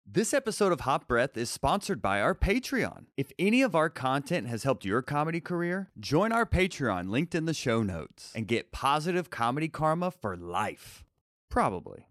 This episode of Hot Breath is sponsored by our Patreon. If any of our content has helped your comedy career, join our Patreon linked in the show notes and get positive comedy karma for life. Probably.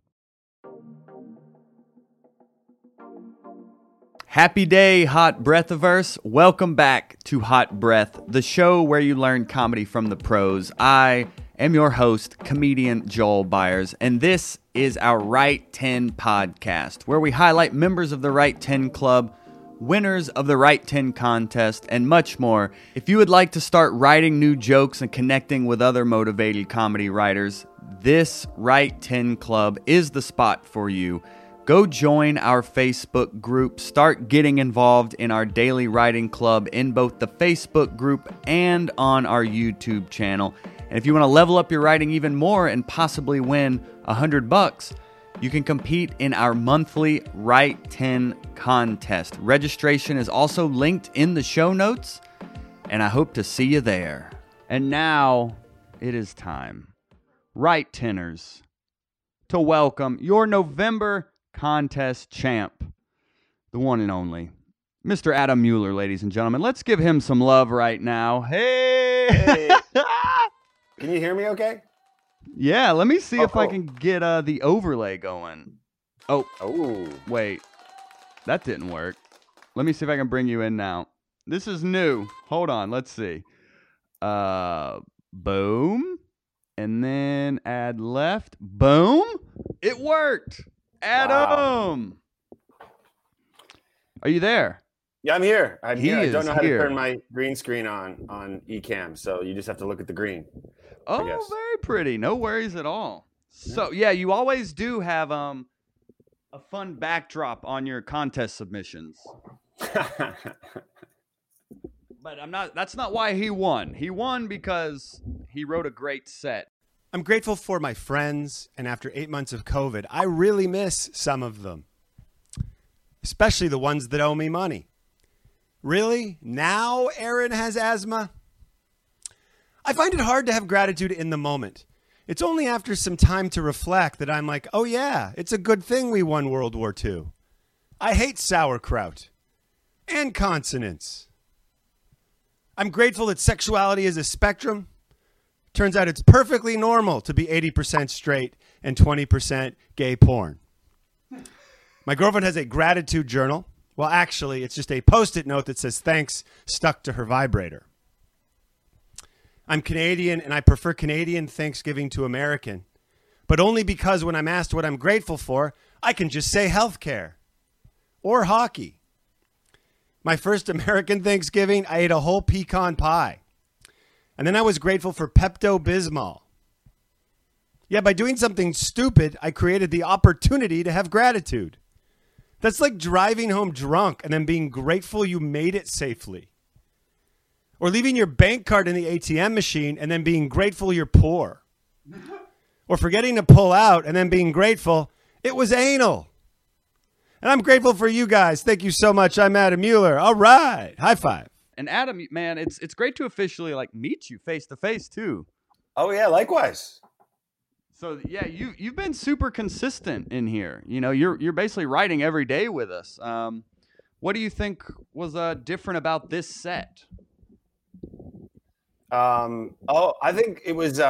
Happy day, Hot Breathiverse. Welcome back to Hot Breath, the show where you learn comedy from the pros. I am your host, comedian Joel Byers, and this is our Right 10 podcast, where we highlight members of the Right 10 Club, winners of the Right 10 contest, and much more. If you would like to start writing new jokes and connecting with other motivated comedy writers, this Right 10 Club is the spot for you. Go join our Facebook group. Start getting involved in our daily writing club in both the Facebook group and on our YouTube channel. And if you want to level up your writing even more and possibly win $100, you can compete in our monthly Right 10 contest. Registration is also linked in the show notes, and I hope to see you there. And now it is time, Right 10ers, to welcome your November contest champ, the one and only, Mr. Adam Mueller, ladies and gentlemen. Let's give him some love right now. Hey! Can you hear me okay? Yeah, let me see if I can get the overlay going. Oh, wait. That didn't work. Let me see if I can bring you in now. This is new. Hold on, let's see. Boom. And then add left. Boom. It worked. Adam. Wow. Are you there? Yeah, I'm here. I'm here. I don't know how to here. turn my green screen on Ecamm, so you just have to look at the green. Oh, very pretty. No worries at all. So, yeah, you always do have a fun backdrop on your contest submissions. But that's not why he won. He won because he wrote a great set. I'm grateful for my friends, and after 8 months of COVID, I really miss some of them, especially the ones that owe me money. Really? Now Aaron has asthma? I find it hard to have gratitude in the moment. It's only after some time to reflect that I'm like, oh yeah, it's a good thing we won World War II. I hate sauerkraut and consonants. I'm grateful that sexuality is a spectrum. Turns out it's perfectly normal to be 80% straight and 20% gay porn. My girlfriend has a gratitude journal. Well, actually, it's just a Post-it note that says thanks stuck to her vibrator. I'm Canadian, and I prefer Canadian Thanksgiving to American, but only because when I'm asked what I'm grateful for, I can just say healthcare or hockey. My first American Thanksgiving, I ate a whole pecan pie. And then I was grateful for Pepto-Bismol. Yeah, by doing something stupid, I created the opportunity to have gratitude. That's like driving home drunk and then being grateful you made it safely. Or leaving your bank card in the ATM machine and then being grateful you're poor. Or forgetting to pull out and then being grateful it was anal. And I'm grateful for you guys. Thank you so much. I'm Adam Mueller. All right. High five. And Adam, man, it's great to officially meet you face to face too. Oh yeah, likewise. So yeah, you've been super consistent in here. You know, you're basically writing every day with us. What do you think was different about this set? I think it was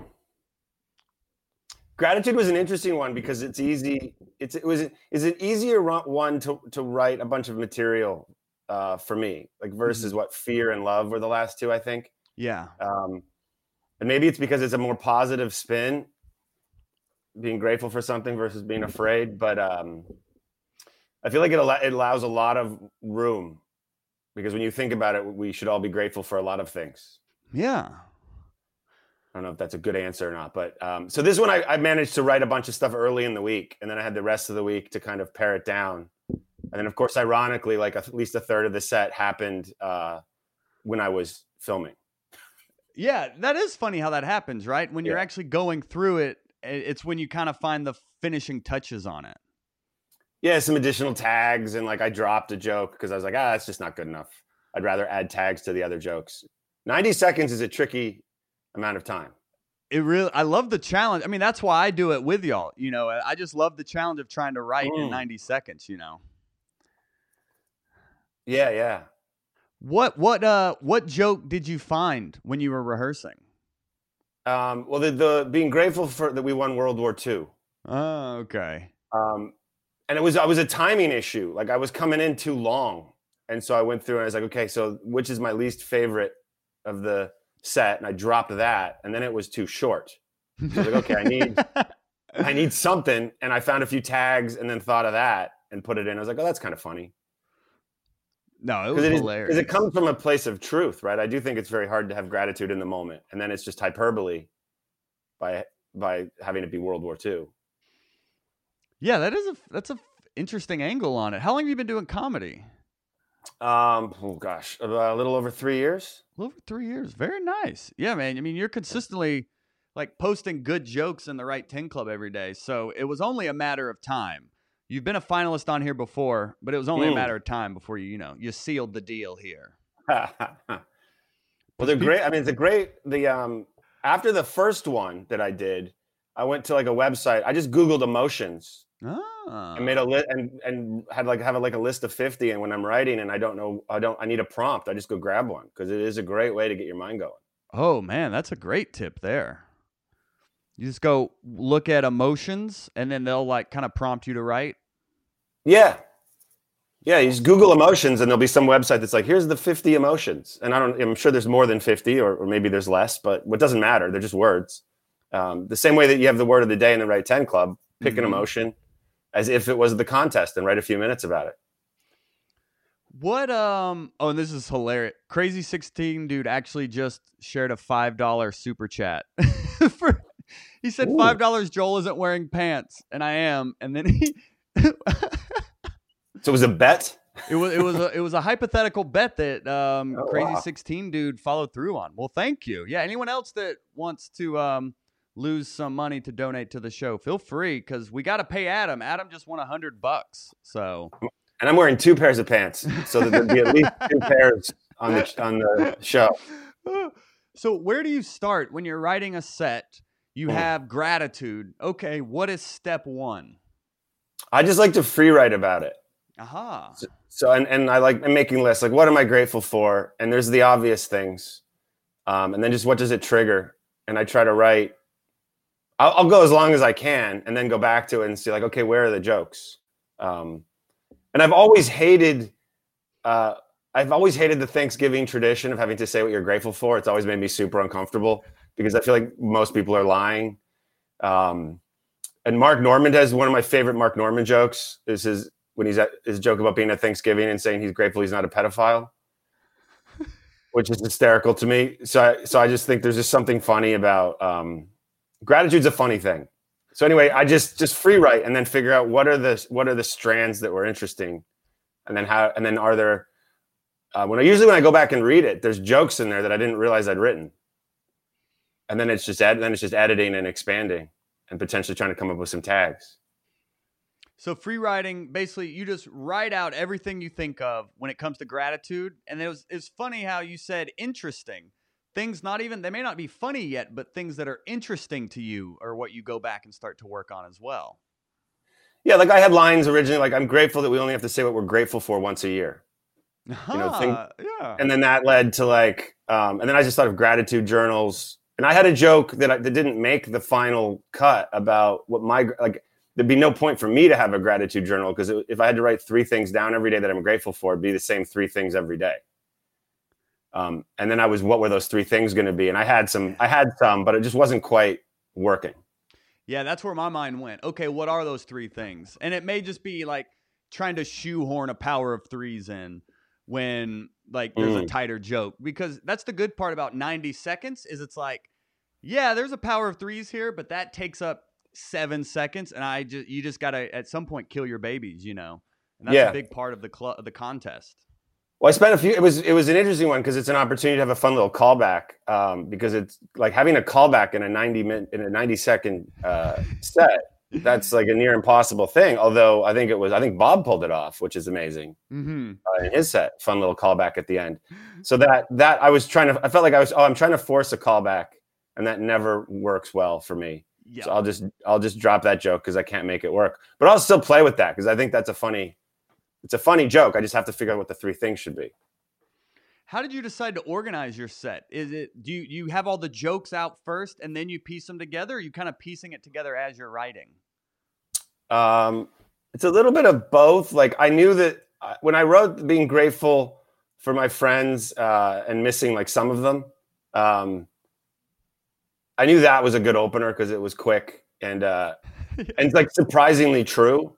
gratitude was an interesting one because it's easy. Is an easier one to write a bunch of material for me, versus what fear and love were the last two, I think. Yeah. And maybe it's because it's a more positive spin, being grateful for something versus being afraid. But I feel like it allows a lot of room because when you think about it, we should all be grateful for a lot of things. Yeah. I don't know if that's a good answer or not, but so this one I managed to write a bunch of stuff early in the week, and then I had the rest of the week to kind of pare it down. And then, of course, ironically, at least a third of the set happened when I was filming. Yeah, that is funny how that happens, right? When you're actually going through it, it's when you kind of find the finishing touches on it. Yeah, some additional tags, and I dropped a joke because I was like, that's just not good enough. I'd rather add tags to the other jokes. 90 seconds is a tricky amount of time. I love the challenge. I mean, that's why I do it with y'all. You know, I just love the challenge of trying to write in 90 seconds, you know. Yeah, yeah. What joke did you find when you were rehearsing? Well, the being grateful for that we won World War II. Oh, okay. And I was a timing issue. Like I was coming in too long. And so I went through and I was like, okay, so which is my least favorite of the set? And I dropped that. And then it was too short. So I was like, okay, I need something. And I found a few tags and then thought of that and put it in. I was like, oh, that's kind of funny. No, it was hilarious. Because it comes from a place of truth, right? I do think it's very hard to have gratitude in the moment. And then it's just hyperbole by having it be World War II. Yeah, that's a interesting angle on it. How long have you been doing comedy? Oh gosh, a little over 3 years. A little over 3 years. Very nice. Yeah, man. I mean, you're consistently like posting good jokes in the Right 10 Club every day. So it was only a matter of time. You've been a finalist on here before, but it was only a matter of time before you sealed the deal here. Well, they're great. I mean, after the first one that I did, I went to like a website. I just Googled emotions. I made a list and had have a list of 50. And when I'm writing and I need a prompt, I just go grab one because it is a great way to get your mind going. Oh man, that's a great tip there. You just go look at emotions and then they'll like kind of prompt you to write. Yeah. Yeah. You just Google emotions and there'll be some website that's like, here's the 50 emotions. And I'm sure there's more than 50 or maybe there's less, but what doesn't matter. They're just words. The same way that you have the word of the day in the Right 10 Club, pick an emotion as if it was the contest and write a few minutes about it. What, and this is hilarious. Crazy 16 dude actually just shared a $5 super chat. He said, Ooh. $5 Joel isn't wearing pants. And I am. And then So it was a bet? It was a hypothetical bet that Crazy wow. 16 dude followed through on. Well, thank you. Yeah, anyone else that wants to lose some money to donate to the show, feel free because we got to pay Adam. Adam just won $100. So, and I'm wearing 2 pairs of pants, so that there'd be at least 2 pairs on the show. So, where do you start when you're writing a set? You have gratitude. Okay, what is step 1? I just like to free write about it. Aha. So and I'm making lists. Like, what am I grateful for? And there's the obvious things, and then just what does it trigger? And I try to write. I'll go as long as I can, and then go back to it and see like, okay, where are the jokes? And I've always hated the Thanksgiving tradition of having to say what you're grateful for. It's always made me super uncomfortable because I feel like most people are lying. And Mark Normand has one of my favorite Mark Normand jokes is his joke about being at Thanksgiving and saying he's grateful he's not a pedophile, which is hysterical to me. So I just think there's just something funny about gratitude's a funny thing. So anyway, I just free write and then figure out what are the strands that were interesting, and then are there when I go back and read it, there's jokes in there that I didn't realize I'd written, and then it's just editing and expanding and potentially trying to come up with some tags. So free writing, basically, you just write out everything you think of when it comes to gratitude, and it's funny how you said interesting. Things they may not be funny yet, but things that are interesting to you are what you go back and start to work on as well. Yeah, like I had lines originally, like I'm grateful that we only have to say what we're grateful for once a year. Yeah. And then that led to and then I just thought of gratitude journals. And I had a joke that didn't make the final cut about what there'd be no point for me to have a gratitude journal because if I had to write 3 things down every day that I'm grateful for, it'd be the same 3 things every day. And then what were those 3 things going to be? And I had some, but it just wasn't quite working. Yeah, that's where my mind went. Okay, what are those 3 things? And it may just be like trying to shoehorn a power of 3s in when there's a tighter joke, because that's the good part about 90 seconds is it's like, yeah, there's a power of 3s here, but that takes up 7 seconds. And you just got to at some point kill your babies, and that's a big part of the contest. Well, I spent it was an interesting one because it's an opportunity to have a fun little callback because it's like having a callback in a 90-second set. That's like a near impossible thing. Although I think Bob pulled it off, which is amazing in his set. Fun little callback at the end. So that I felt like I'm trying to force a callback, and that never works well for me. Yeah. So I'll just drop that joke because I can't make it work. But I'll still play with that because I think that's a funny it's a funny joke. I just have to figure out what the three things should be. How did you decide to organize your set? Do you have all the jokes out first and then you piece them together, or are you kind of piecing it together as you're writing? It's a little bit of both. Like, I knew that when I wrote being grateful for my friends and missing like some of them, I knew that was a good opener because it was quick and it's like surprisingly true.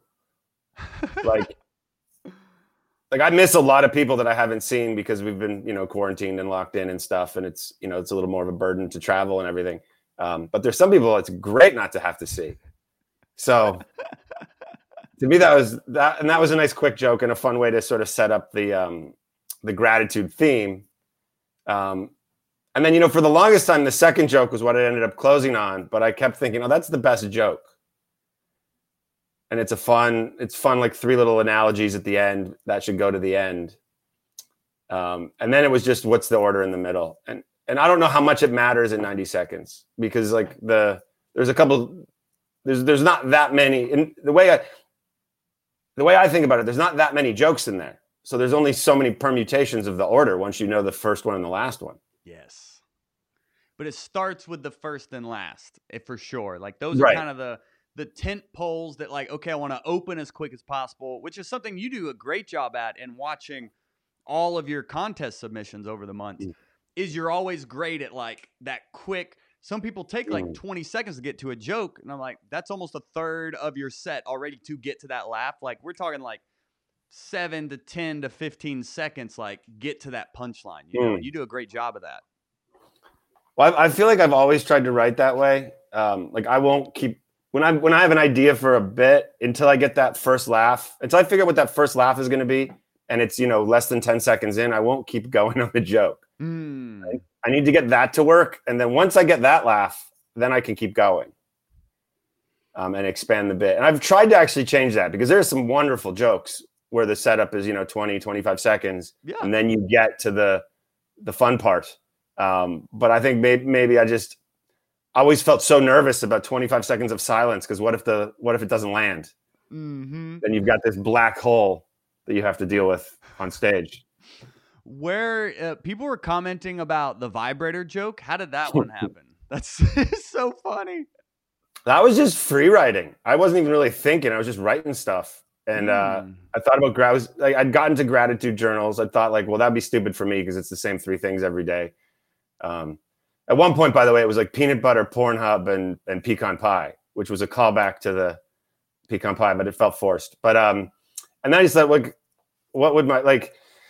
Like I miss a lot of people that I haven't seen because we've been, quarantined and locked in and stuff. And it's, it's a little more of a burden to travel and everything. But there's some people it's great not to have to see. So to me, that was a nice quick joke and a fun way to sort of set up the gratitude theme. And then, for the longest time, the second joke was what I ended up closing on, but I kept thinking, oh, that's the best joke. And it's fun, like three little analogies at the end that should go to the end. And then it was just, what's the order in the middle? And I don't know how much it matters in 90 seconds because like there's not that many. And the way I think about it, there's not that many jokes in there. So there's only so many permutations of the order once you know the first one and the last one. Yes. But it starts with the first and last, for sure. Like those are kind of the tent poles that like, okay, I want to open as quick as possible, which is something you do a great job at in watching all of your contest submissions over the months, is you're always great at like that quick. Some people take like 20 seconds to get to a joke. And I'm like, that's almost a third of your set already to get to that laugh. Like we're talking like 7 to 10 to 15 seconds, like get to that punchline. You do a great job of that. Well, I feel like I've always tried to write that way. Like I won't keep, when I have an idea for a bit until I get that first laugh, until I figure out what that first laugh is going to be, and it's, less than 10 seconds in, I won't keep going on the joke. I need to get that to work. And then once I get that laugh, then I can keep going and expand the bit. And I've tried to actually change that because there's some wonderful jokes where the setup is, 20, 25 seconds. Yeah. And then you get to the fun part. But I think maybe I always felt so nervous about 25 seconds of silence because what if it doesn't land? Then you've got this black hole that you have to deal with on stage. Where people were commenting about the vibrator joke. How did that one happen? That's so funny. That was just free writing. I wasn't even really thinking. I was just writing stuff. And I thought about I'd gotten to gratitude journals. I thought like, well, that'd be stupid for me because it's the same three things every day. At one point, by the way, it was like peanut butter, Pornhub, and pecan pie, which was a callback to the pecan pie, but it felt forced. But and then I just thought, like, what would my like?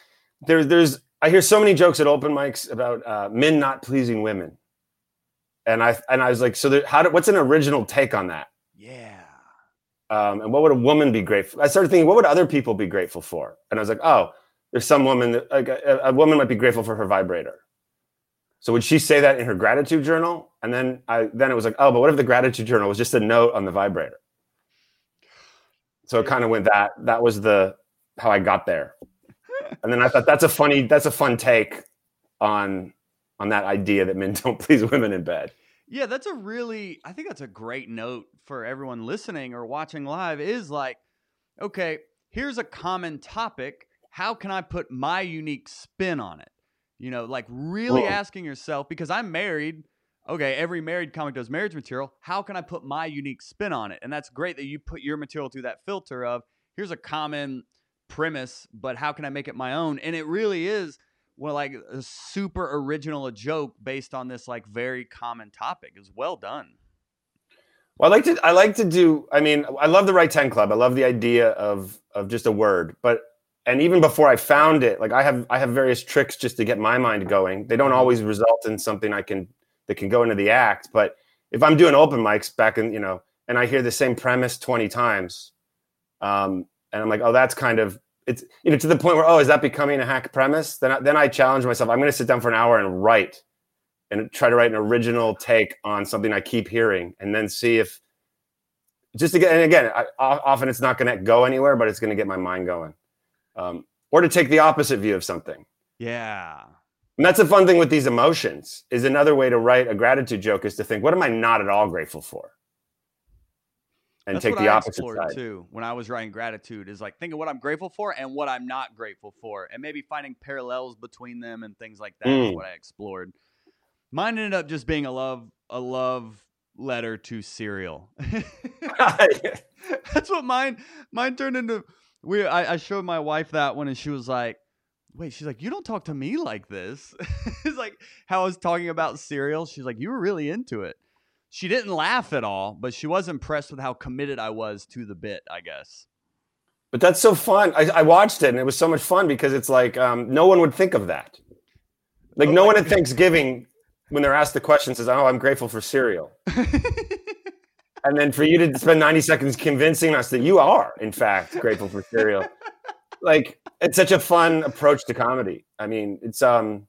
I hear so many jokes at open mics about men not pleasing women, and I was like, so what's an original take on that? Yeah. And what would a woman be grateful? I started thinking, what would other people be grateful for? And I was like, oh, there's some woman that, like a woman might be grateful for her vibrator. So would she say that in her gratitude journal? And then it was like, oh, but what if the gratitude journal was just a note on the vibrator? So it kind of went that was how I got there. And then I thought that's a fun take on that idea that men don't please women in bed. Yeah, I think that's a great note for everyone listening or watching live is like, okay, here's a common topic. How can I put my unique spin on it? Like really asking yourself, because I'm married. Okay, every married comic does marriage material. How can I put my unique spin on it? And that's great that you put your material through that filter of here's a common premise, but how can I make it my own? And it really is like a super original joke based on this like very common topic. Is well done. Well, I like to do. I mean, I love the Right 10 Club. I love the idea of just a word, and even before I found it, like I have various tricks just to get my mind going. They don't always result in something that can go into the act. But if I'm doing open mics back in, and I hear the same premise 20 times, and I'm like, oh, that's kind of, it's, to the point where, oh, is that becoming a hack premise? Then I challenge myself. I'm going to sit down for an hour and try to write an original take on something I keep hearing, and then see if often it's not going to go anywhere, but it's going to get my mind going. Or to take the opposite view of something. Yeah. And that's a fun thing with these emotions is another way to write a gratitude joke is to think, what am I not at all grateful for? and That's take what the I opposite explored side. too when I was writing gratitude, is like thinking what I'm grateful for and what I'm not grateful for, and maybe finding parallels between them and things like that is what I explored. Mine ended up just being a love letter to cereal. That's what mine turned into. I showed my wife that one, and she was like, wait, she's like, you don't talk to me like this. It's like how I was talking about cereal. She's like, you were really into it. She didn't laugh at all, but she was impressed with how committed I was to the bit, I guess. But that's so fun. I watched it, and it was so much fun because it's like no one would think of that. Like no one at Thanksgiving, when they're asked the question, says, "Oh, I'm grateful for cereal." And then for you to spend 90 seconds convincing us that you are, in fact, grateful for cereal. Like, it's such a fun approach to comedy. I mean, it's kind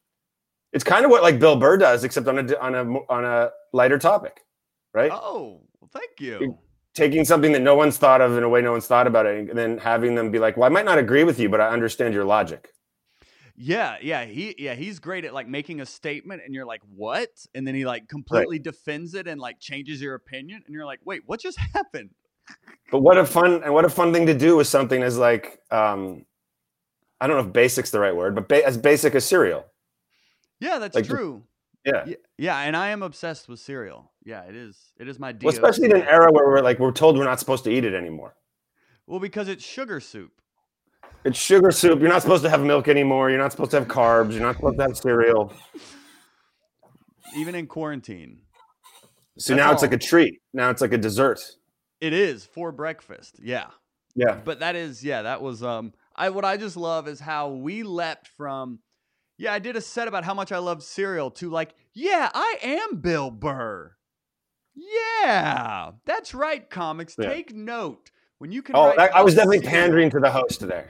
of what like Bill Burr does, except on a lighter topic, right? Oh, well, thank you. Taking something that no one's thought of in a way no one's thought about it, and then having them be like, "Well, I might not agree with you, but I understand your logic." Yeah, he's great at like making a statement and you're like, what? And then he like completely defends it and like changes your opinion and you're like, wait, what just happened? But what a fun thing to do with something as like I don't know if basic's the right word, but as basic as cereal. Yeah, that's like, true. Yeah, and I am obsessed with cereal. Yeah, it is my deal. Well, especially in an era where we're told we're not supposed to eat it anymore. Well, because it's sugar soup. It's sugar soup. You're not supposed to have milk anymore. You're not supposed to have carbs. You're not supposed to have cereal. Even in quarantine. So now it's like a treat. Now it's like a dessert. It is for breakfast. Yeah. Yeah. But that was what I just love is how we leapt from, I did a set about how much I love cereal to like, yeah, I am Bill Burr. Yeah. That's right, comics. Yeah. Take note. When you can I was definitely pandering to the host there.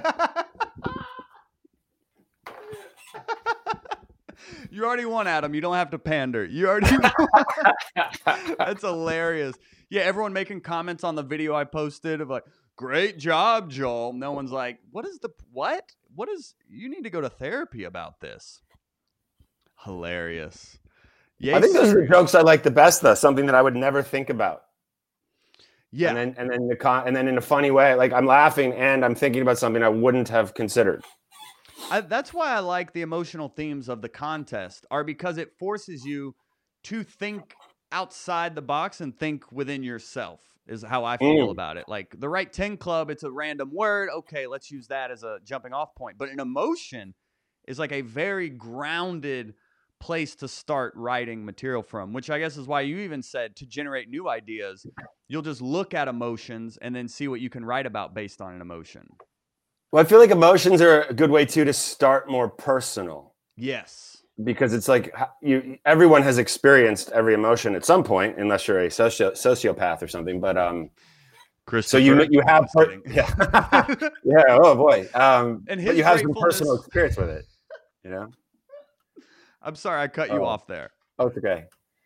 You already won, Adam. You don't have to pander. You already won. That's hilarious. Yeah, everyone making comments on the video I posted of like, great job, Joel. No one's like, what? You need to go to therapy about this. Hilarious. Yeah, I think those are the jokes I like the best, though. Something that I would never think about. Yeah, and then in a funny way, like I'm laughing and I'm thinking about something I wouldn't have considered. That's why I like the emotional themes of the contest, are because it forces you to think outside the box and think within yourself. Is how I feel about it. Like the Right 10 Club, it's a random word. Okay, let's use that as a jumping off point. But an emotion is like a very grounded place to start writing material from, which I guess is why you even said to generate new ideas, you'll just look at emotions and then see what you can write about based on an emotion. Well, I feel like emotions are a good way too to start more personal. Yes. Because it's like everyone has experienced every emotion at some point, unless you're a sociopath or something. But so you have yeah. Oh boy. But you have some personal experience with it. You know. I'm sorry, I cut you off there. Oh, it's okay.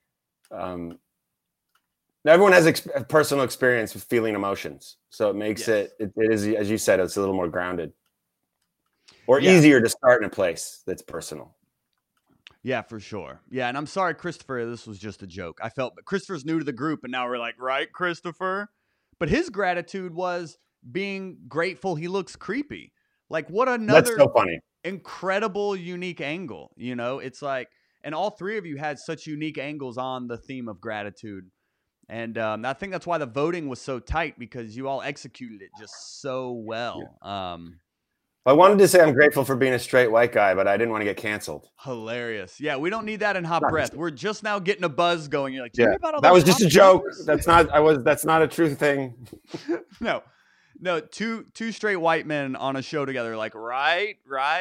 Everyone has personal experience with feeling emotions, so it makes it is, as you said, it's a little more grounded, or easier to start in a place that's personal. Yeah, for sure. Yeah, and I'm sorry, Christopher, this was just a joke. I felt, but Christopher's new to the group, and now we're like, right, Christopher? But his gratitude was being grateful he looks creepy. Like, what another That's so funny. Incredible, unique angle. You know, it's like, and all three of you had such unique angles on the theme of gratitude. And I think that's why the voting was so tight, because you all executed it just so well. Yeah. I wanted to say I'm grateful for being a straight white guy, but I didn't want to get canceled. Hilarious. Yeah, we don't need that in Hot Breath. We're just now getting a buzz going. You're like, that was just a joke. That's not a true thing. No, two straight white men on a show together, like, right.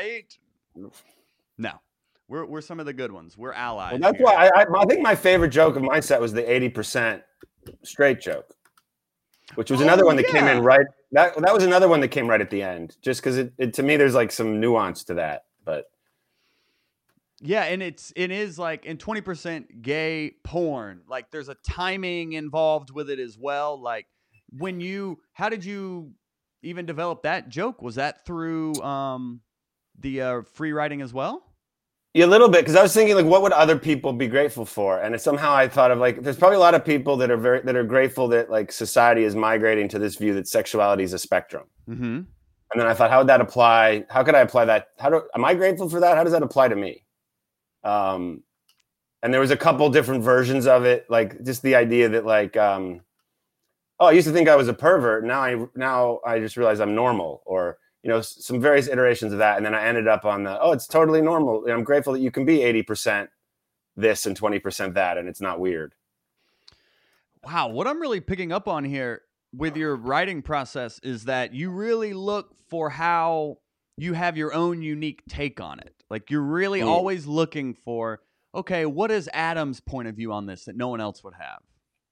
No. We're some of the good ones. We're allies. Well, that's why I think my favorite joke of mine set was the 80% straight joke, which was another one that came in right. That was another one that came right at the end, just because it to me there's like some nuance to that, but yeah, and it is like in 20% gay porn, like there's a timing involved with it as well. Like how did you even develop that joke? Was that through the free writing as well? Yeah, a little bit, because I was thinking like, what would other people be grateful for? And somehow I thought of like, there's probably a lot of people that are grateful that like society is migrating to this view that sexuality is a spectrum. Mm-hmm. And then I thought, how would that apply? How could I apply that? Am I grateful for that? How does that apply to me? And there was a couple different versions of it, like just the idea that like, oh, I used to think I was a pervert. Now I just realize I'm normal, or some various iterations of that. And then I ended up on it's totally normal. And I'm grateful that you can be 80% this and 20% that, and it's not weird. Wow. What I'm really picking up on here with your writing process is that you really look for how you have your own unique take on it. Like you're really always looking for, okay, what is Adam's point of view on this that no one else would have?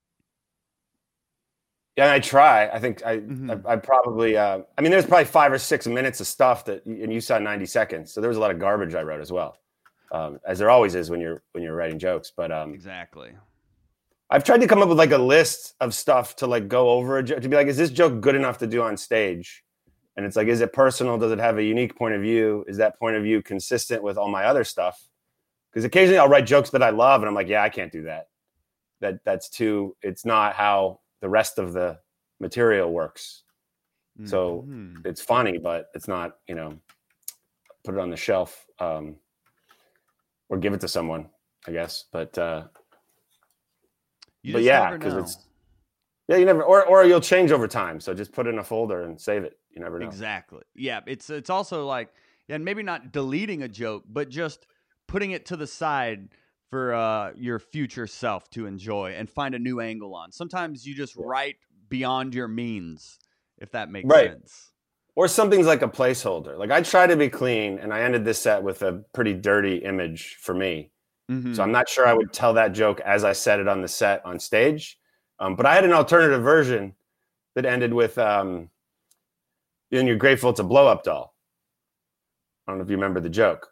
Yeah, I try. I think I probably, there's probably 5 or 6 minutes of stuff and you saw 90 seconds. So there was a lot of garbage I wrote as well, as there always is when you're writing jokes. But exactly. I've tried to come up with like a list of stuff to like go over a joke, to be like, is this joke good enough to do on stage? And it's like, is it personal? Does it have a unique point of view? Is that point of view consistent with all my other stuff? Because occasionally I'll write jokes that I love and I'm like, yeah, I can't do that. It's not how the rest of the material works. So it's funny, but it's not, put it on the shelf, or give it to someone, I guess. But yeah, because you never, or you'll change over time. So just put it in a folder and save it. You never know. Exactly. Yeah. It's also like, and maybe not deleting a joke, but just putting it to the side for your future self to enjoy and find a new angle on. Sometimes you just write beyond your means, if that makes sense. Or something's like a placeholder. Like I try to be clean, and I ended this set with a pretty dirty image for me. Mm-hmm. So I'm not sure I would tell that joke as I said it on the set on stage. But I had an alternative version that ended with, and you're grateful it's a blow-up doll. I don't know if you remember the joke.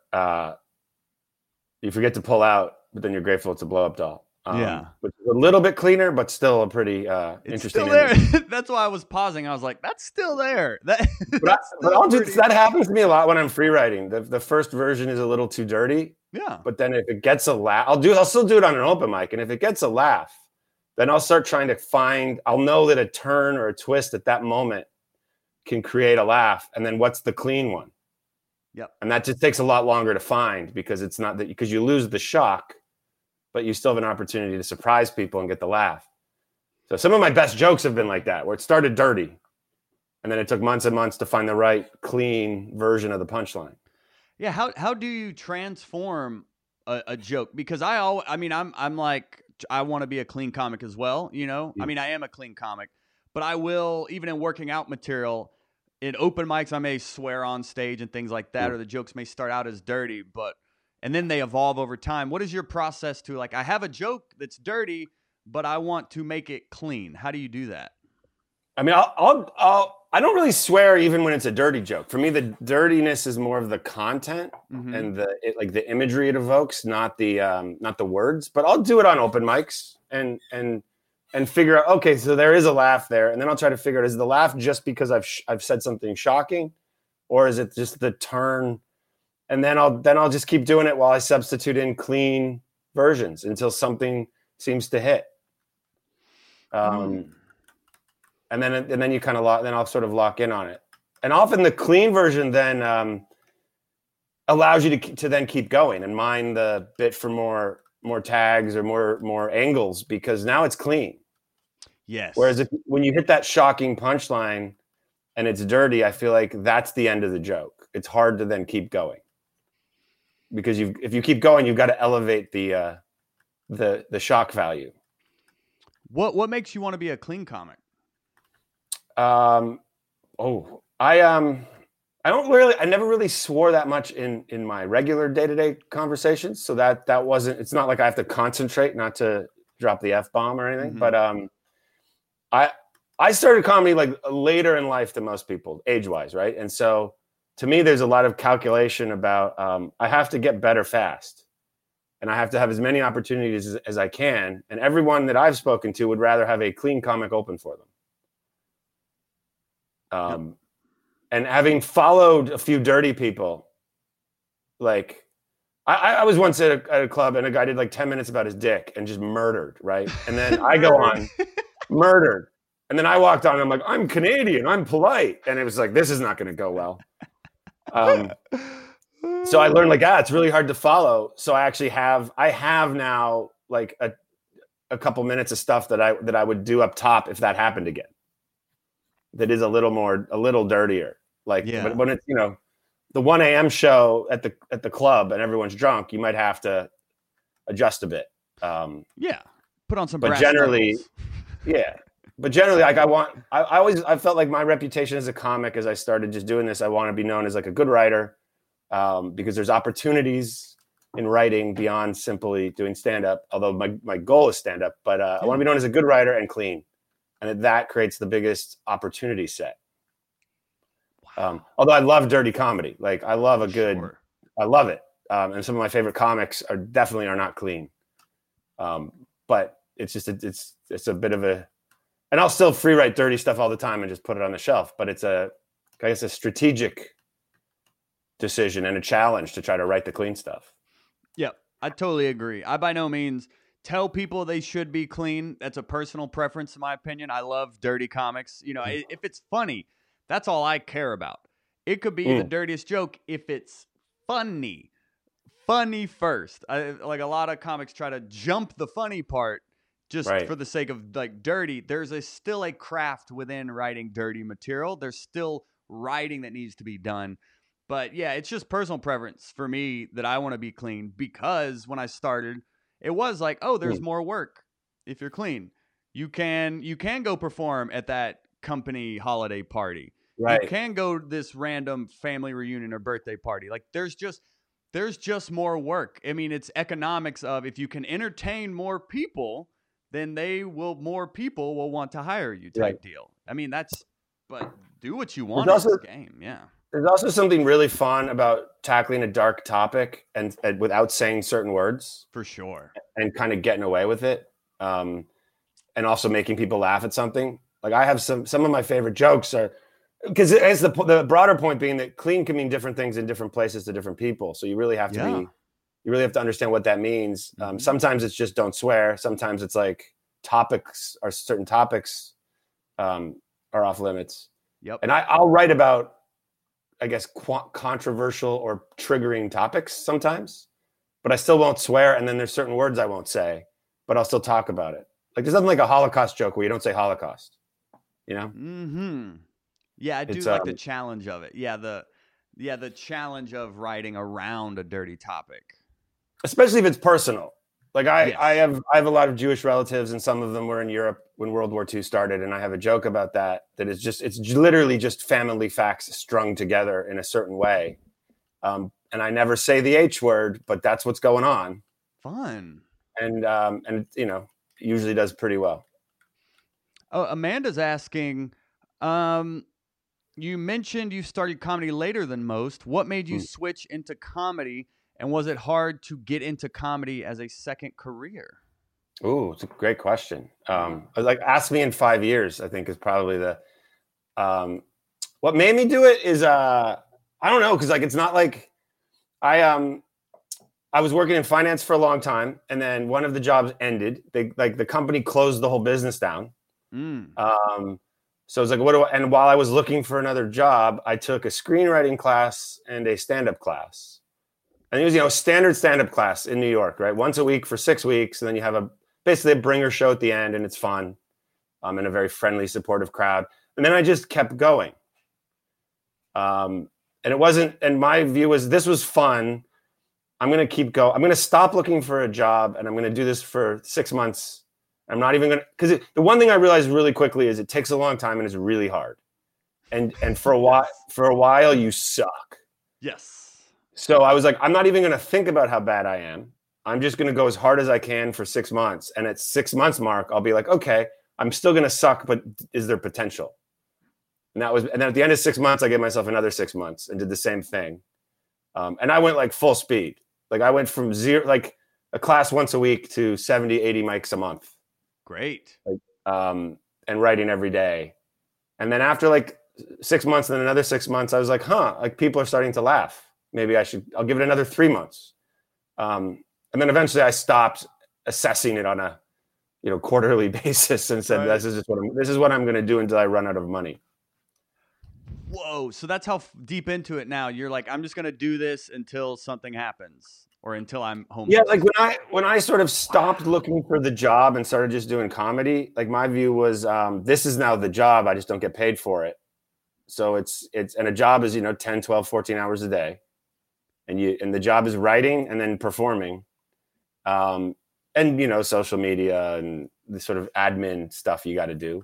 You forget to pull out, but then you're grateful it's a blow-up doll. Which is a little bit cleaner, but still a pretty interesting. Still there. That's why I was pausing. I was like, "That's still there." That happens to me a lot when I'm free writing. The first version is a little too dirty. Yeah. But then if it gets a laugh, I'll still do it on an open mic, and if it gets a laugh, then I'll start trying to find. I'll know that a turn or a twist at that moment can create a laugh, and then what's the clean one? Yep. And that just takes a lot longer to find because it's not that, because you lose the shock, but you still have an opportunity to surprise people and get the laugh. So some of my best jokes have been like that, where it started dirty, and then it took months and months to find the right clean version of the punchline. Yeah. How do you transform a joke? Because I'm like, I want to be a clean comic as well. Yeah. I am a clean comic, but I will, even in working out material, in open mics, I may swear on stage and things like that, or the jokes may start out as dirty, and then they evolve over time. What is your process to, like, I have a joke that's dirty, but I want to make it clean? How do you do that? I mean, I don't really swear even when it's a dirty joke. For me, the dirtiness is more of the content and the imagery it evokes, not the words. But I'll do it on open mics and figure out, okay, so there is a laugh there, and then I'll try to figure out, is the laugh just because I've said something shocking, or is it just the turn? And then I'll just keep doing it while I substitute in clean versions until something seems to hit. And then you kind of then I'll sort of lock in on it. And often the clean version then allows you to then keep going and mine the bit for more tags or more angles, because now it's clean. Yes. Whereas when you hit that shocking punchline and it's dirty, I feel like that's the end of the joke. It's hard to then keep going, because if you keep going, you've got to elevate the shock value. What makes you want to be a clean comic? I never really swore that much in my regular day-to-day conversations. So that wasn't, it's not like I have to concentrate not to drop the F-bomb or anything. But I started comedy like later in life than most people, age-wise, right? And so to me, there's a lot of calculation about I have to get better fast. And I have to have as many opportunities as I can. And everyone that I've spoken to would rather have a clean comic open for them. And having followed a few dirty people, like I was once at a club and a guy did like 10 minutes about his dick and just murdered, right? And then I go on, murdered. And then I walked on and I'm like, I'm Canadian, I'm polite. And it was like, this is not going to go well. So I learned like, it's really hard to follow. So I actually have now like a couple minutes of stuff that I would do up top if that happened again. That is a little dirtier. Like but when it's, the 1 a.m. show at the club and everyone's drunk, you might have to adjust a bit. Put on some but brass generally, knuckles. But generally, like I felt like my reputation as a comic, as I started just doing this, I want to be known as like a good writer, because there's opportunities in writing beyond simply doing stand-up, although my goal is stand-up, but I want to be known as a good writer and clean. And that creates the biggest opportunity set. Although I love dirty comedy. Like I love I love it. And some of my favorite comics definitely are not clean. But it's just, it's a bit of and I'll still free write dirty stuff all the time and just put it on the shelf. But it's I guess a strategic decision and a challenge to try to write the clean stuff. Yep. I totally agree. I by no means tell people they should be clean. That's a personal preference, in my opinion. I love dirty comics. If it's funny, that's all I care about. It could be the dirtiest joke if it's funny. Funny first. Like a lot of comics try to jump the funny part just for the sake of like dirty. There's still a craft within writing dirty material. There's still writing that needs to be done. But yeah, it's just personal preference for me that I want to be clean, because when I started, it was like, oh, there's more work if you're clean. You can go perform at that company holiday party. Right. You can go to this random family reunion or birthday party. Like there's just more work. I mean, it's economics of if you can entertain more people, then more people will want to hire you type deal. I mean, but do what you want in this game. Yeah. There's also something really fun about tackling a dark topic and without saying certain words. For sure. And kind of getting away with it. And also making people laugh at something. Like I have some of my favorite jokes are, because it's the broader point being that clean can mean different things in different places to different people. So you really have to you really have to understand what that means. Sometimes it's just don't swear. Sometimes it's like certain topics are off limits. Yep. And I'll write about, I guess, controversial or triggering topics sometimes, but I still won't swear. And then there's certain words I won't say, but I'll still talk about it. Like there's nothing like a Holocaust joke where you don't say Holocaust, Mm-hmm. Yeah, I do like the challenge of it. Yeah, the challenge of writing around a dirty topic, especially if it's personal. Like I have a lot of Jewish relatives, and some of them were in Europe when World War II started, and I have a joke about that is it's literally just family facts strung together in a certain way. And I never say the H word, but that's what's going on. Fun. And usually does pretty well. Oh, Amanda's asking, you mentioned you started comedy later than most. What made you switch into comedy, and was it hard to get into comedy as a second career? Ooh, it's a great question. Like ask me in 5 years, I think is probably the, what made me do it is, I don't know. Cause like, it's not like I was working in finance for a long time, and then one of the jobs ended. The company closed the whole business down. So I was like, and while I was looking for another job, I took a screenwriting class and a stand-up class. And it was, standard stand-up class in New York, right? Once a week for 6 weeks. And then you have basically a bringer show at the end, and it's fun. And a very friendly, supportive crowd. And then I just kept going. And it wasn't, and my view was, this was fun. I'm going to keep going. I'm going to stop looking for a job, and I'm going to do this for 6 months. I'm not even going to, because the one thing I realized really quickly is it takes a long time and it's really hard. And for a while you suck. Yes. So I was like, I'm not even going to think about how bad I am. I'm just going to go as hard as I can for 6 months. And at 6 months mark, I'll be like, okay, I'm still going to suck, but is there potential? And then at the end of 6 months, I gave myself another 6 months and did the same thing. And I went like full speed. Like I went from zero, like a class once a week to 70, 80 mics a month. Great. And writing every day. And then after like 6 months and then another 6 months, I was like, like people are starting to laugh. Maybe I'll give it another 3 months. And then eventually I stopped assessing it on a, quarterly basis and said, Right. this is what I'm going to do until I run out of money. Whoa. So that's how deep into it now. You're like, I'm just going to do this until something happens or until I'm homeless. Yeah. Like when I sort of stopped looking for the job and started just doing comedy, like my view was, this is now the job. I just don't get paid for it. So and a job is, 10, 12, 14 hours a day. And the job is writing and then performing. And, social media and the sort of admin stuff you got to do.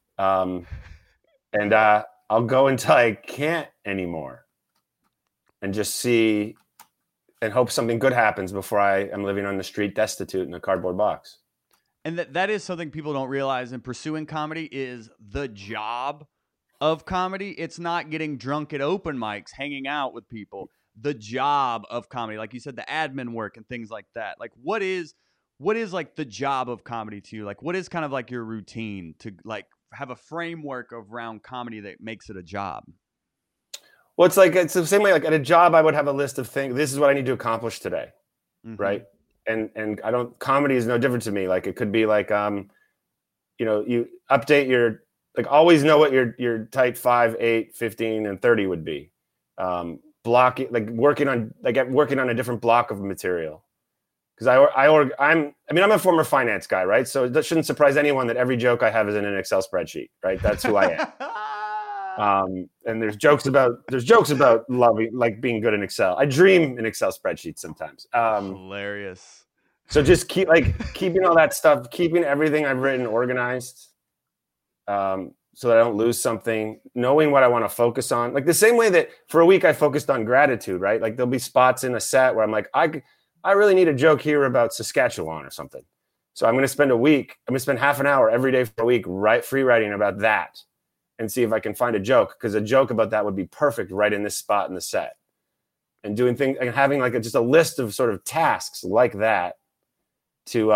And I'll go until I can't anymore and just see and hope something good happens before I am living on the street destitute in a cardboard box. And that is something people don't realize in pursuing comedy is the job of comedy. It's not getting drunk at open mics, hanging out with people. The job of comedy, like you said, the admin work and things like that. Like what is like the job of comedy to you? Like what is kind of like your routine to like have a framework around comedy that makes it a job? Well, it's the same way, like at a job, I would have a list of things. This is what I need to accomplish today. Mm-hmm. Right. And comedy is no different to me. Like it could be like, you update your, like always know what your type 5, 8, 15, and 30 would be. Block it, like working on a different block of material. Because I'm a former finance guy, right? So that shouldn't surprise anyone that every joke I have is in an Excel spreadsheet, right? That's who I am. And there's jokes about loving, like being good in Excel. I dream in Excel spreadsheets sometimes. Hilarious. So just keeping all that stuff, keeping everything I've written organized, so that I don't lose something. Knowing what I want to focus on, like the same way that for a week I focused on gratitude, right? Like there'll be spots in a set where I'm like, I really need a joke here about Saskatchewan or something. So I'm going to spend half an hour every day for a week, free writing about that and see if I can find a joke. Because a joke about that would be perfect right in this spot in the set. And doing things and having like just a list of sort of tasks like that to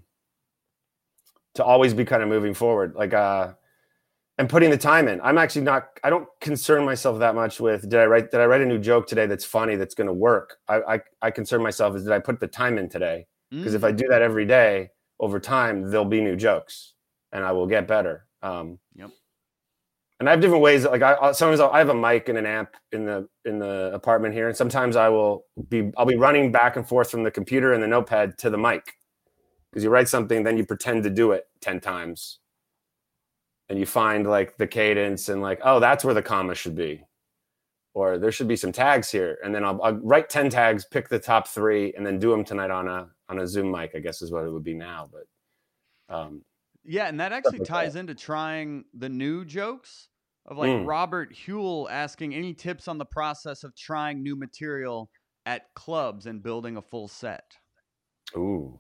always be kind of moving forward. Like, and putting the time in. I don't concern myself that much with, did I write a new joke today that's funny, that's going to work? I concern myself as, did I put the time in today? Because if I do that every day, over time, there'll be new jokes and I will get better. Yep. And I have different ways that, like, sometimes I have a mic and an amp in the apartment here. And sometimes I'll be running back and forth from the computer and the notepad to the mic. Because you write something, then you pretend to do it 10 times. And you find like the cadence and like, oh, that's where the comma should be. Or there should be some tags here. And then I'll write 10 tags, pick the top 3, and then do them tonight on a Zoom mic, I guess is what it would be now. But yeah, and that actually ties into trying the new jokes of like Robert Huell asking any tips on the process of trying new material at clubs and building a full set. Ooh.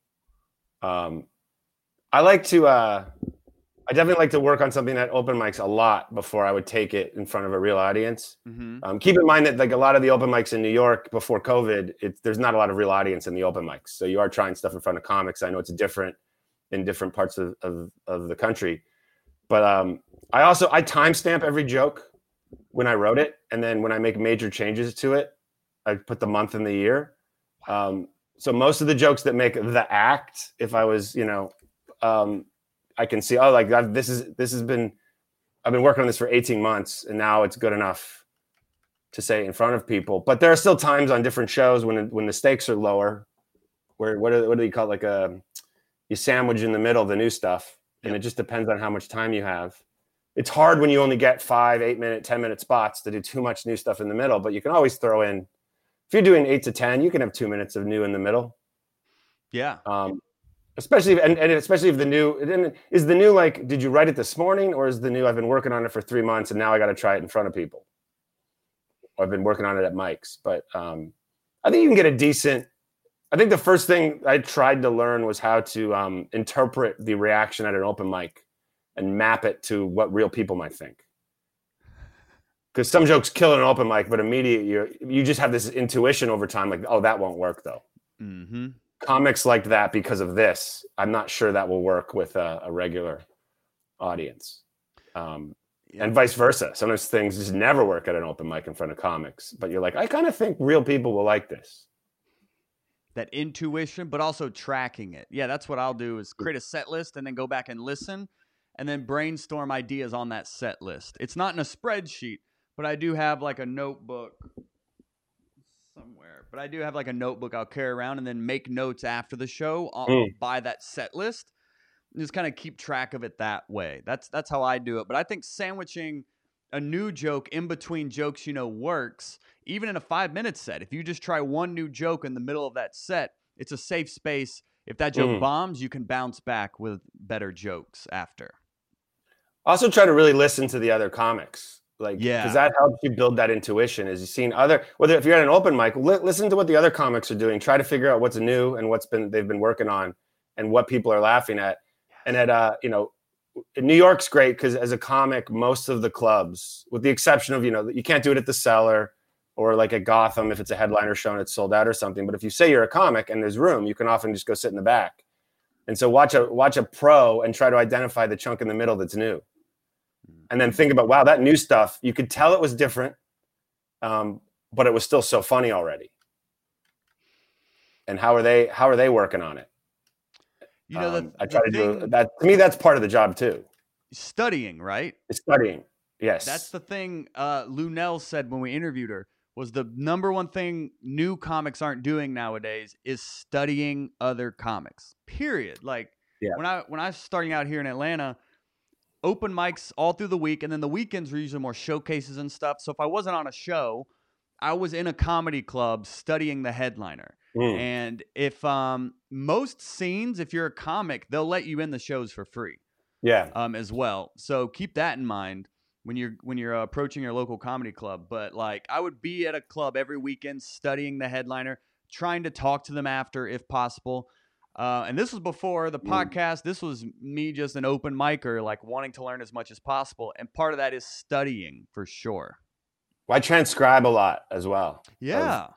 I definitely like to work on something at open mics a lot before I would take it in front of a real audience. Mm-hmm. Keep in mind that like a lot of the open mics in New York before COVID, there's not a lot of real audience in the open mics. So you are trying stuff in front of comics. I know it's different in different parts of the country. But I timestamp every joke when I wrote it. And then when I make major changes to it, I put the month and the year. So most of the jokes that make the act, if I was, I can see, like I've been working on this for 18 months and now it's good enough to say in front of people. But there are still times on different shows when the stakes are lower, where what do you call it? Like you sandwich in the middle the new stuff, and it just depends on how much time you have. It's hard when you only get 5, 8 minute, 10-minute spots to do too much new stuff in the middle, but you can always throw in, if you're doing 8 to 10, you can have 2 minutes of new in the middle. Yeah. Especially if the new like, did you write it this morning, or is the new, I've been working on it for 3 months and now I got to try it in front of people, or I've been working on it at mics. But I think you can get a decent, I think the first thing I tried to learn was how to interpret the reaction at an open mic and map it to what real people might think. Because some jokes kill at an open mic, but immediately you just have this intuition over time, like, oh, that won't work though. Mm-hmm. Comics like that because of this. I'm not sure that will work with a regular audience. And vice versa. Sometimes things just never work at an open mic in front of comics, but you're like, I kind of think real people will like this. that intuition, but also tracking it. Yeah, that's what I'll do is create a set list and then go back and listen and then brainstorm ideas on that set list. It's not in a spreadsheet, but I do have like a notebook somewhere. But I do have like a notebook I'll carry around and then make notes after the show by that set list. And just kind of keep track of it that way. That's how I do it. But I think sandwiching a new joke in between jokes, works. Even in a 5-minute set, if you just try one new joke in the middle of that set, it's a safe space. If that joke bombs, you can bounce back with better jokes after. Also try to really listen to the other comics. Because that helps you build that intuition. Is you've seen whether if you're at an open mic, listen to what the other comics are doing. Try to figure out what's new and they've been working on and what people are laughing at. And at New York's great because as a comic, most of the clubs, with the exception of you can't do it at the Cellar or like at Gotham if it's a headliner show and it's sold out or something. But if you say you're a comic and there's room, you can often just go sit in the back. And so watch a pro and try to identify the chunk in the middle that's new. And then think about, wow, that new stuff, you could tell it was different, but it was still so funny already. And how are they working on it? I try to do that. To me, that's part of the job too. Studying, right? It's studying. Yes. That's the thing Lunel said when we interviewed her was the number one thing new comics aren't doing nowadays is studying other comics, period. Like when I was starting out here in Atlanta, open mics all through the week. And then the weekends were usually more showcases and stuff. So if I wasn't on a show, I was in a comedy club studying the headliner. And if most scenes, if you're a comic, they'll let you in the shows for free. Yeah. As well. So keep that in mind when you're approaching your local comedy club. But like I would be at a club every weekend studying the headliner, trying to talk to them after if possible. And this was before the podcast. This was me just an open micer, like wanting to learn as much as possible. And part of that is studying for sure. Well, I transcribe a lot as well. Yeah.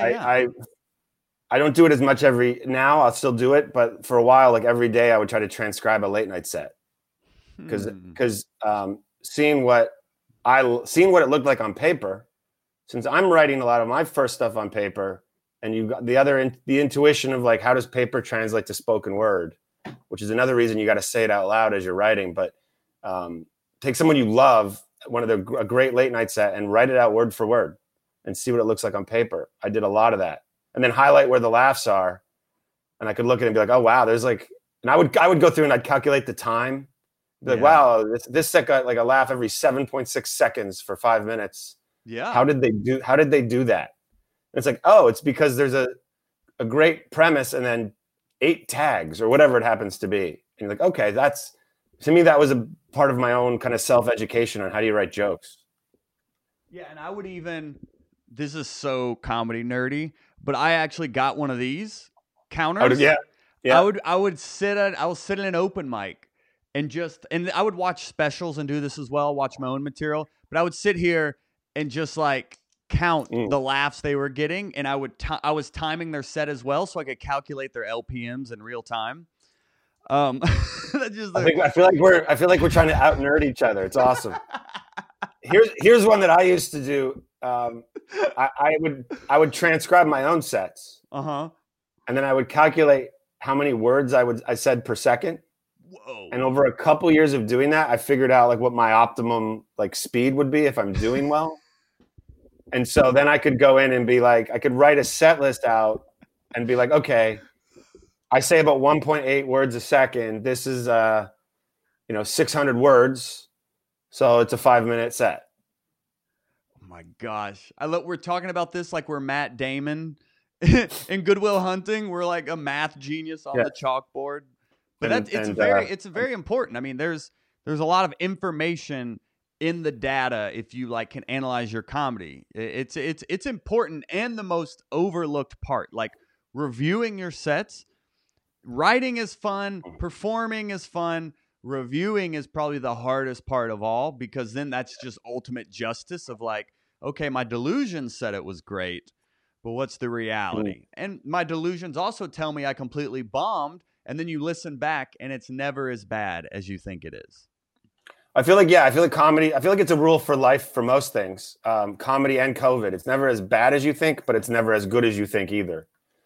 I don't do it as much now. I'll still do it. But for a while, like every day I would try to transcribe a late night set because seeing what it looked like on paper, since I'm writing a lot of my first stuff on paper, and you've got the intuition of like, how does paper translate to spoken word, which is another reason you got to say it out loud as you're writing. But take someone you love, a great late night set, and write it out word for word and see what it looks like on paper. I did a lot of that. And then highlight where the laughs are. And I could look at it and be like, oh, wow, there's like, and I would go through and I'd calculate the time. Be like, wow, this set got like a laugh every 7.6 seconds for 5 minutes. Yeah. How did they do that? And it's like, oh, it's because there's a great premise and then 8 tags or whatever it happens to be. And you're like, okay, to me, that was a part of my own kind of self-education on how do you write jokes. Yeah. And I would this is so comedy nerdy, but I actually got one of these counters. Oh, yeah. I would sit in an open mic and I would watch specials and do this as well, watch my own material, but I would sit here and just like count the laughs they were getting. And I was timing their set as well. So I could calculate their LPMs in real time. I feel like we're trying to out nerd each other. It's awesome. Here's one that I used to do. I would transcribe my own sets. And then I would calculate how many words I said per second. Whoa. And over a couple years of doing that, I figured out like what my optimum like speed would be if I'm doing well. And so then I could go in and be like, I could write a set list out and be like, okay, I say about 1.8 words a second. This is 600 words. So it's a 5-minute set. Oh my gosh. We're talking about this like we're Matt Damon in Good Will Hunting. We're like a math genius on the chalkboard. But it's very important. I mean, there's a lot of information in the data if you like can analyze your comedy. It's important and the most overlooked part. Like reviewing your sets, writing is fun, performing is fun. Reviewing is probably the hardest part of all because then that's just ultimate justice of like, okay, my delusions said it was great, but what's the reality? And my delusions also tell me I completely bombed, and then you listen back and it's never as bad as you think it is. I feel like comedy, I feel like it's a rule for life for most things. Comedy and COVID. It's never as bad as you think, but it's never as good as you think either.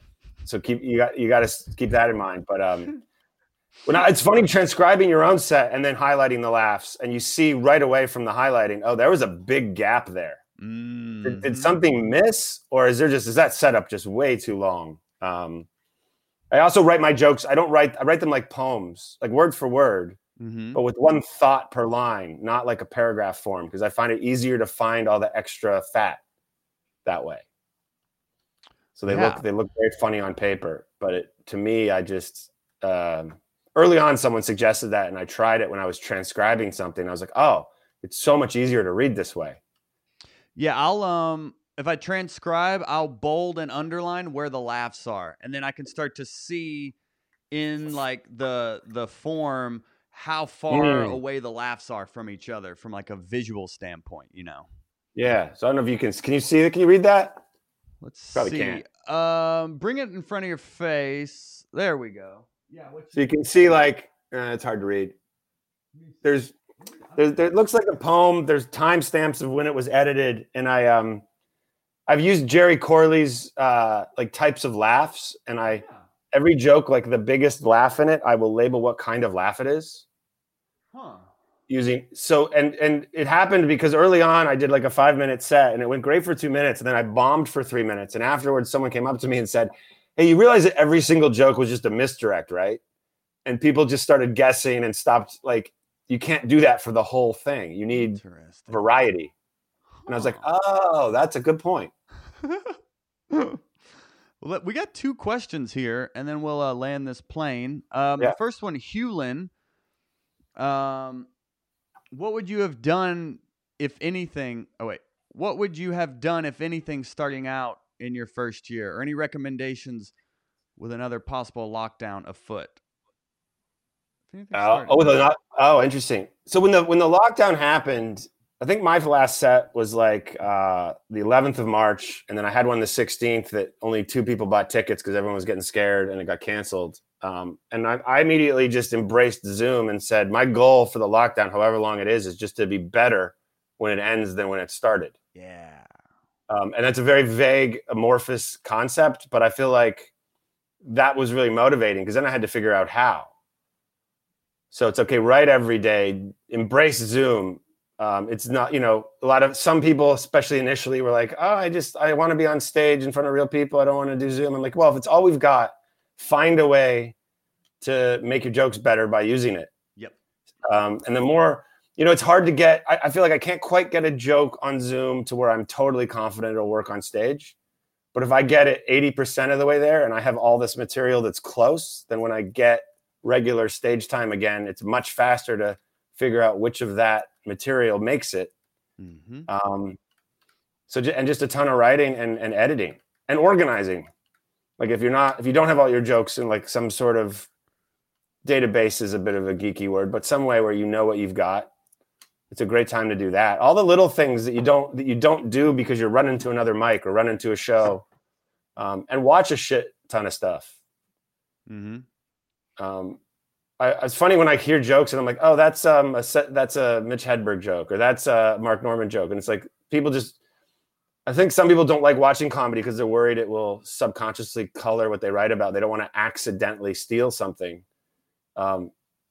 So you got to keep that in mind. But it's funny transcribing your own set and then highlighting the laughs, and you see right away from the highlighting, oh, there was a big gap there. Mm-hmm. Did something miss, or is that setup just way too long? I also write my jokes. I write them like poems, like word for word, but with one thought per line, not like a paragraph form, because I find it easier to find all the extra fat that way. So they look very funny on paper, but to me, I just early on someone suggested that, and I tried it when I was transcribing something. I was like, oh, it's so much easier to read this way. Yeah, I'll if I transcribe, I'll bold and underline where the laughs are, and then I can start to see in like the form how far away the laughs are from each other from like a visual standpoint, you know. Yeah. So I don't know if you can you see it? Can you read that? Let's Probably see. Can't. Bring it in front of your face. There we go. Yeah. So you can see like it's hard to read. There looks like a poem. There's timestamps of when it was edited, and I've used Jerry Corley's like types of laughs, and every joke, like the biggest laugh in it, I will label what kind of laugh it is. Huh. And it happened because early on I did like a 5-minute set, and it went great for 2 minutes, and then I bombed for 3 minutes, and afterwards someone came up to me and said, "Hey, you realize that every single joke was just a misdirect, right?" And people just started guessing and stopped. Like, you can't do that for the whole thing. You need variety. And I was like, oh, that's a good point. Well, we got 2 questions here, and then we'll land this plane. The first one, Hewlin. What would you have done if anything? Oh, wait. What would you have done if anything starting out in your first year, or any recommendations with another possible lockdown afoot? Interesting. So when the lockdown happened, I think my last set was like the 11th of March, and then I had one the 16th that only 2 people bought tickets because everyone was getting scared, and it got canceled. And I immediately just embraced Zoom and said, my goal for the lockdown, however long it is just to be better when it ends than when it started. Yeah. And that's a very vague, amorphous concept, but I feel like that was really motivating because then I had to figure out how. So it's okay, write every day, embrace Zoom. It's not, some people, especially initially, were like, oh, I want to be on stage in front of real people. I don't want to do Zoom. I'm like, well, if it's all we've got, find a way to make your jokes better by using it. Yep. And the more, it's hard to get, I feel like I can't quite get a joke on Zoom to where I'm totally confident it'll work on stage. But if I get it 80% of the way there and I have all this material that's close, then when I get regular stage time again, it's much faster to figure out which of that material makes it. Mm-hmm. Just a ton of writing and editing and organizing. Like if you don't have all your jokes in like some sort of database is a bit of a geeky word, but some way where you know what you've got, it's a great time to do that. All the little things that you don't do because you're running to another mic or running to a show, and watch a shit ton of stuff. Mm-hmm. It's funny when I hear jokes and I'm like, oh, that's a Mitch Hedberg joke, or that's a Mark Norman joke, and it's like I think some people don't like watching comedy because they're worried it will subconsciously color what they write about. They don't want to accidentally steal something. But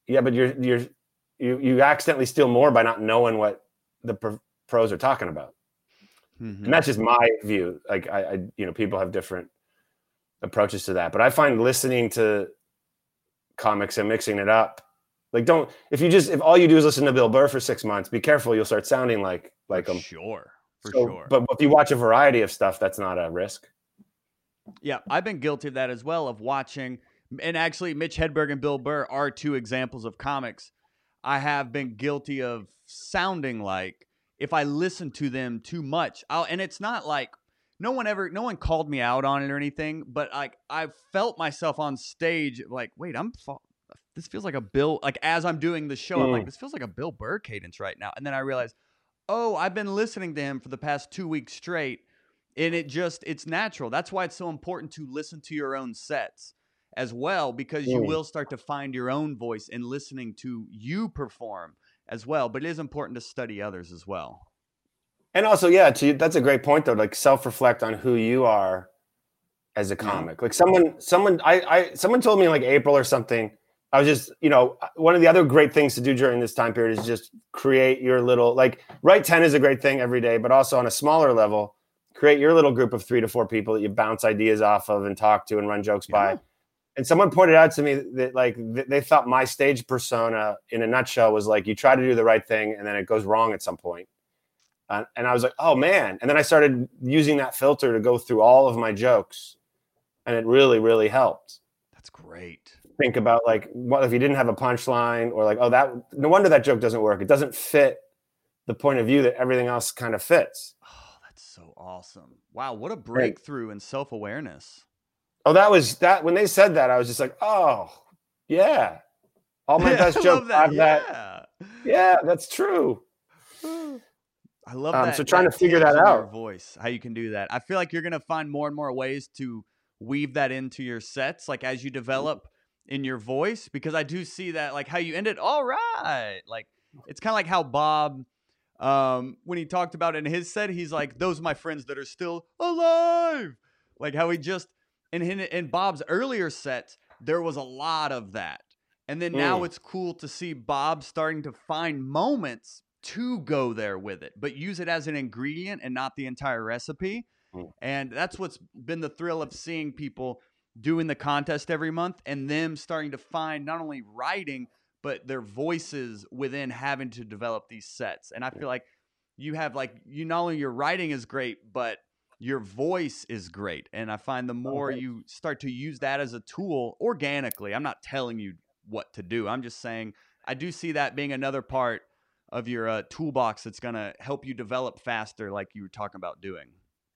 you accidentally steal more by not knowing what the pros are talking about. Mm-hmm. And that's just my view. Like people have different approaches to that, but I find listening to comics and mixing it up, like if all you do is listen to Bill Burr for 6 months, be careful, you'll start sounding like him. Sure. But if you watch a variety of stuff, that's not a risk. Yeah, I've been guilty of that as well, of watching, and actually Mitch Hedberg and Bill Burr are 2 examples of comics I have been guilty of sounding like if I listen to them too much. And it's not like no one called me out on it or anything, but like I felt myself on stage like, wait, this feels like a Bill, like as I'm doing the show, I'm like, this feels like a Bill Burr cadence right now. And then I realized, oh, I've been listening to him for the past 2 weeks straight, and it's natural. That's why it's so important to listen to your own sets as well, because you will start to find your own voice in listening to you perform as well. But it is important to study others as well. And also, that's a great point though. Like self-reflect on who you are as a comic. Like someone told me in like April or something. I was just, one of the other great things to do during this time period is just create your little, like, write 10 is a great thing every day, but also on a smaller level, create your little group of 3 to 4 people that you bounce ideas off of and talk to and run jokes by. And someone pointed out to me that like they thought my stage persona in a nutshell was like, you try to do the right thing and then it goes wrong at some point. And I was like, oh man. And then I started using that filter to go through all of my jokes. And it really, really helped. That's great. Think about like, what if you didn't have a punchline, or like, oh, no wonder that joke doesn't work. It doesn't fit the point of view that everything else kind of fits. Oh, that's so awesome. Wow. What a breakthrough in self-awareness. Oh, that was that. When they said that, I was just like, oh, yeah. All my best jokes have that. Yeah, that's true. I love that. So trying to figure that out. Your voice, how you can do that. I feel like you're going to find more and more ways to weave that into your sets, like as you develop in your voice, because I do see that, like how you end it. All right. Like, it's kind of like how Bob, when he talked about it in his set, he's like, those are my friends that are still alive. Like how he just, in Bob's earlier sets, there was a lot of that. And then now it's cool to see Bob starting to find moments to go there with it, but use it as an ingredient and not the entire recipe. And that's what's been the thrill of seeing people doing the contest every month and them starting to find not only writing, but their voices within having to develop these sets. And I feel like you have not only your writing is great, but your voice is great. And I find the more you start to use that as a tool organically, I'm not telling you what to do. I'm just saying, I do see that being another part of your toolbox that's going to help you develop faster, like you were talking about doing.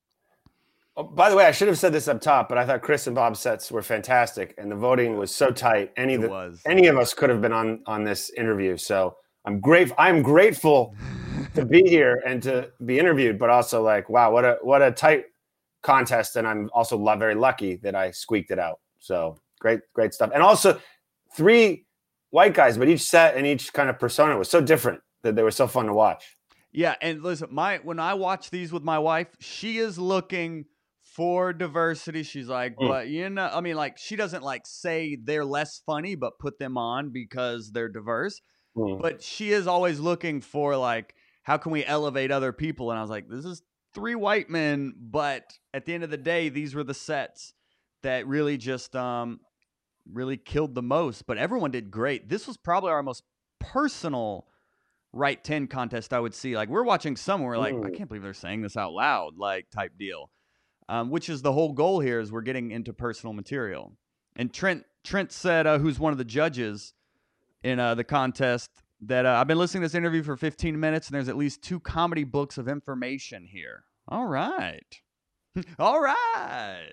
Oh, by the way, I should have said this up top, but I thought Chris and Bob's sets were fantastic, and the voting was so tight. Any of us could have been on this interview. So I'm grateful to be here and to be interviewed, but also like, wow, what a tight contest. And I'm also very lucky that I squeaked it out. So great stuff. And also 3 white guys, but each set and each kind of persona was so different that they were so fun to watch. Yeah. And listen, when I watch these with my wife, she is looking for diversity. She's like, but I mean, like, she doesn't like say they're less funny, but put them on because they're diverse. But she is always looking for like, how can we elevate other people? And I was like, this is 3 white men, but at the end of the day, these were the sets that really just really killed the most. But everyone did great. This was probably our most personal Write 10 contest I would see. Like, we're watching some, we're like, I can't believe they're saying this out loud, like, type deal. Which is the whole goal here, is we're getting into personal material. And Trent said, who's one of the judges in the contest, that I've been listening to this interview for 15 minutes, and there's at least 2 comedy books of information here. All right. All right.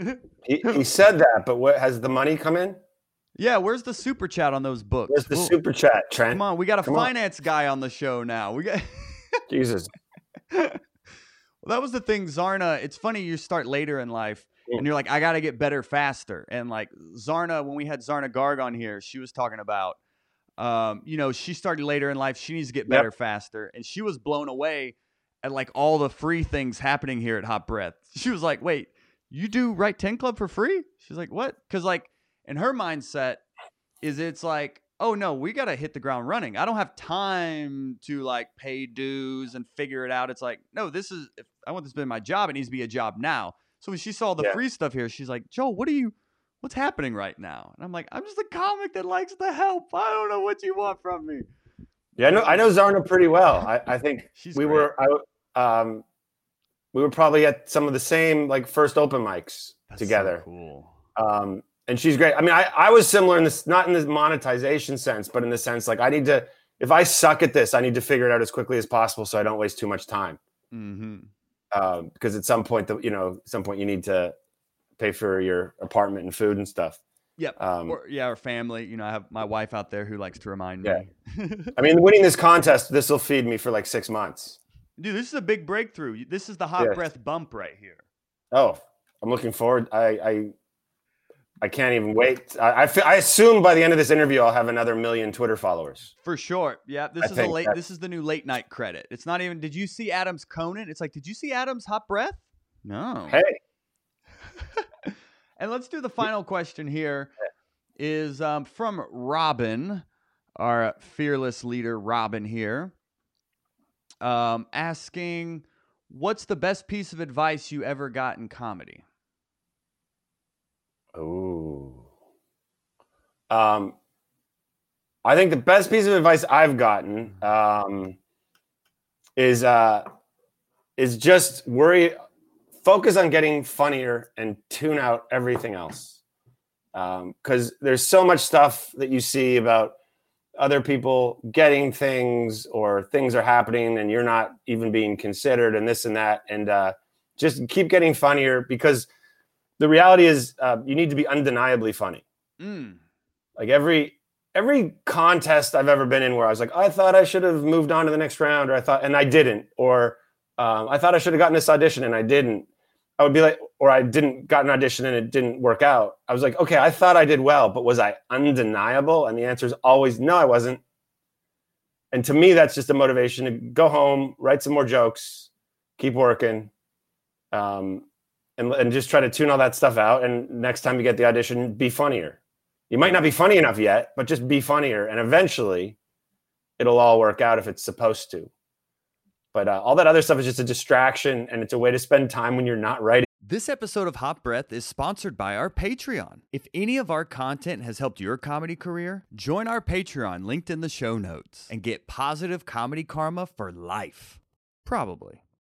he said that, but what has the money come in? Yeah, where's the super chat on those books? Where's the super chat, Trent? Come on, we got a finance guy on the show now. We got Jesus. Well, that was the thing, Zarna. It's funny, you start later in life and you're like, I got to get better faster. And like Zarna, when we had Zarna Garg on here, she was talking about, she started later in life. She needs to get better faster. And she was blown away at like all the free things happening here at Hot Breath. She was like, wait, you do Write 10 Club for free? She's like, what? Because like in her mindset it's like, oh no, we got to hit the ground running. I don't have time to like pay dues and figure it out. It's like, no, if I want this to be my job, it needs to be a job now. So when she saw the free stuff here, she's like, Joel, what's happening right now? And I'm like, I'm just a comic that likes to help. I don't know what you want from me. Yeah, I know Zarna pretty well. I think we were probably at some of the same like first open mics together. So cool. And she's great. I mean, I was similar in this, not in the monetization sense, but in the sense like if I suck at this, I need to figure it out as quickly as possible so I don't waste too much time. Because at some point, you need to pay for your apartment and food and stuff. Yep. Or family. I have my wife out there who likes to remind me. I mean, winning this contest, this will feed me for like 6 months. Dude, this is a big breakthrough. This is the Hot Breath bump right here. Oh, I'm looking forward. I can't even wait. I assume by the end of this interview, I'll have another 1 million Twitter followers. For sure. Yeah. This is the new late night credit. It's not even, did you see Adam's Conan? It's like, did you see Adam's Hot Breath? No. Hey. And let's do the final question here is from Robin, our fearless leader, Robin here, asking, what's the best piece of advice you ever got in comedy? Oh. I think the best piece of advice I've gotten is just focus on getting funnier and tune out everything else. Because there's so much stuff that you see about other people getting things, or things are happening and you're not even being considered, and this and that. And just keep getting funnier, because the reality is you need to be undeniably funny. Like every contest I've ever been in where I was like, I thought I should have moved on to the next round, and I didn't, or I thought I should have gotten this audition and I didn't. I would be like, or I didn't got an audition and it didn't work out. I was like, okay, I thought I did well, but was I undeniable? And the answer is always no, I wasn't. And to me, that's just a motivation to go home, write some more jokes, keep working, and just try to tune all that stuff out. And next time you get the audition, be funnier. You might not be funny enough yet, but just be funnier. And eventually it'll all work out if it's supposed to. But all that other stuff is just a distraction, and it's a way to spend time when you're not writing. This episode of Hot Breath is sponsored by our Patreon. If any of our content has helped your comedy career, join our Patreon linked in the show notes and get positive comedy karma for life. Probably.